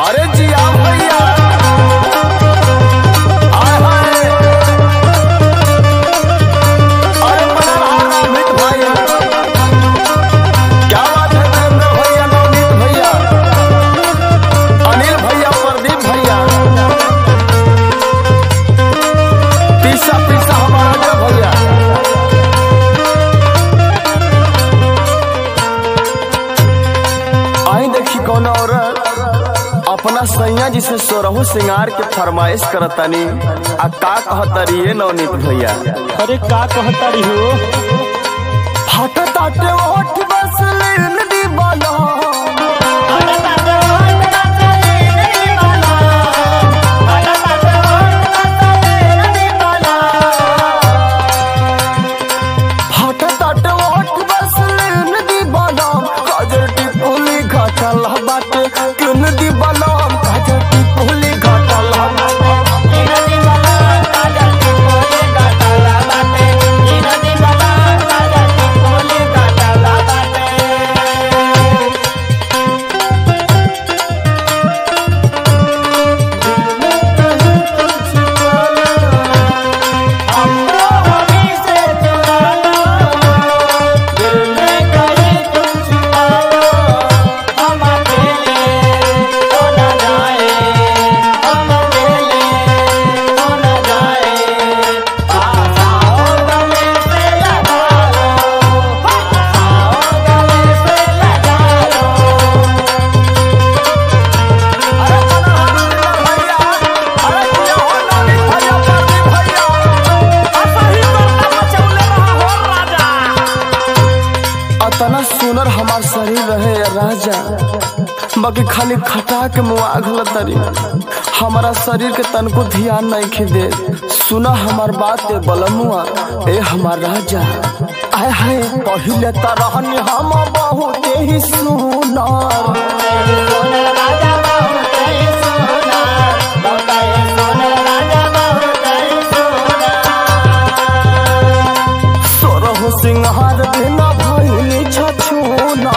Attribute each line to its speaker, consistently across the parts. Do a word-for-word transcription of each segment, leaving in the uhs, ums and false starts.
Speaker 1: अरे जी आप भैया अरे बना रहा अमित भैया, क्या बात है नरेंद्र भैया, नवनीत भैया, अनिल भैया, प्रदीप भैया, पीसा पीसा हमारा भैया। आई देखी कौन औरत अपना सैया जी से सोरहु सिंगार के फरमाइश करतानी आ का कहतारी है नवनीत भैया।
Speaker 2: अरे का कहतारी हो?
Speaker 1: हट ताटे ओठ बस लेन दी बाला, हट ताटे ओठ बस लेन दी बाला, काजर टिकुली घाटल बाटे किन दी बाला, काजर टिकुली घाटल तना सुनर हमार शरीर रहे राजा, बाकी खाली खटा के मुआघल तरी हमारा शरीर के तनको ध्यान नहीं खिदे। सुना हमार बात बलमुआ ए हमार राजा, आय हाय पहिले तरहनी हम बहुत ही सुनार, सोरहु सिंगार बिना भइली छछूना,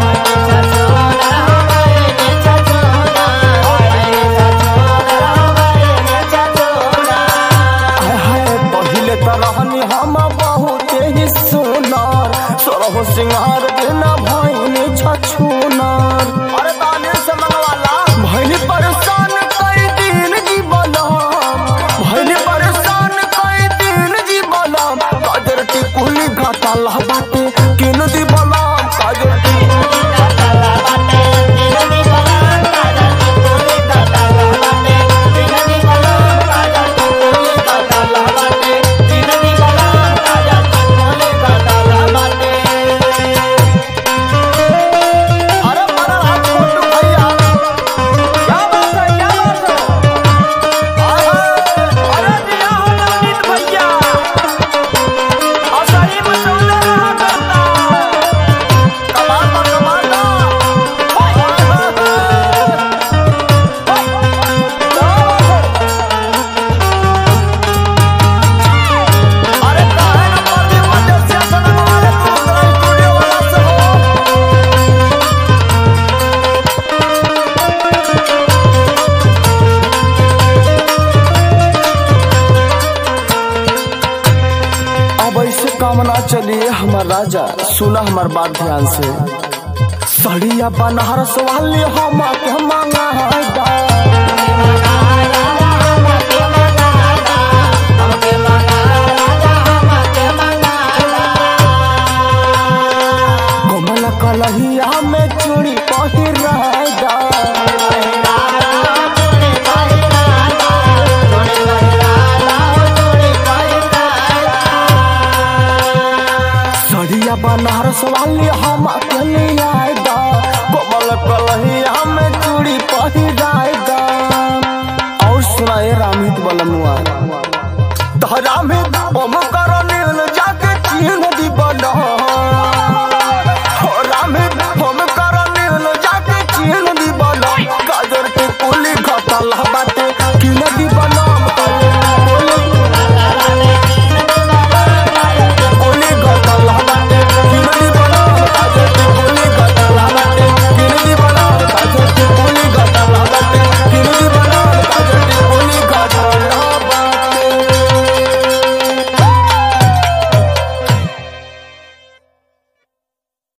Speaker 1: पहिले तरहनी हम बहुत ही सुनार, सोरहु सिंगार बिना भइली छछूनार। अरे ताने से मंगवाला भइली परेशान कई दिन जी बोला, भइली परेशान कई दिन जी बोला, काजर टिकुली घाटल बाटे किन दी बोला, काजर टिकुली घाटल बाटे किन दी बोला, काजर टिकुली घाटल बाटे किन दी बोला, काजर टिकुली घाटल बाटे किन दी बोला, काजर टिकुली घाटल बाटे। अरे बड़ा हाथ छोटू भैया, क्या बात है क्या बात है, अरे दिया हो नवनीत भैया, असली मचौले रहा करता, कमाल बा कमाल बा, अरे काहे न प्रदीप मदेशिया सनम वाले तू उधर स्टूडियो वाला से हो। अब ऐसे काम ना चलिए हमार राजा, सुना हमार बात ध्यान से, सड़िया बनारस वाली हम के मांगा कोमल कलहिया में चूड़ी पहिर रहेगा,